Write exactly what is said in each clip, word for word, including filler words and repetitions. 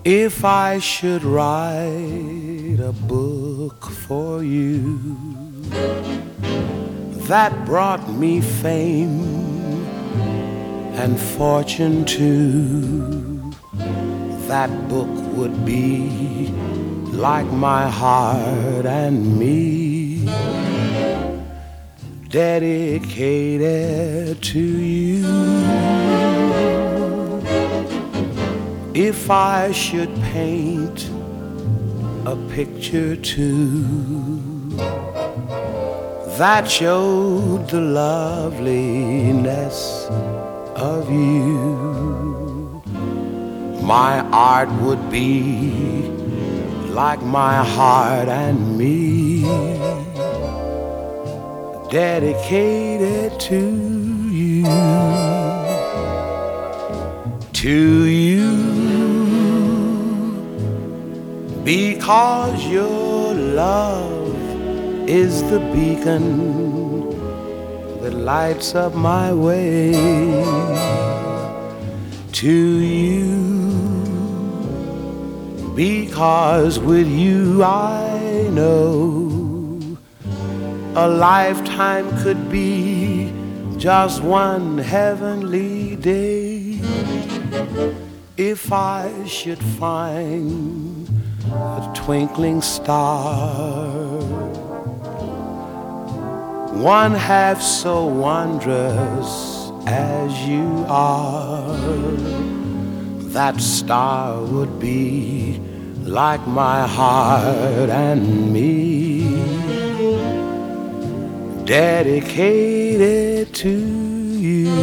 If I should write a book for you that brought me fame and fortune too, that book would be like my heart and me, dedicated to you. If I should paint a picture too that showed the loveliness of you, my art would be like my heart and me, dedicated to you. To you, because your love is the beacon that lights up my way. To you, because with you I know a lifetime could be just one heavenly day. If I should find a twinkling star, one half so wondrous as you are, that star would be like my heart and me, dedicated to you.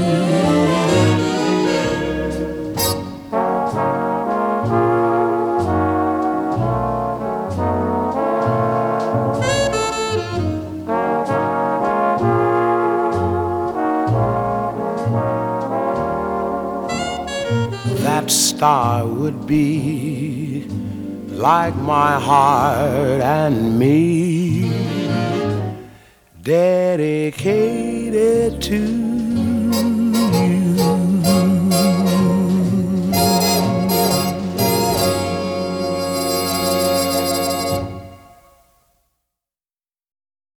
That star would be like my heart and me, dedicated to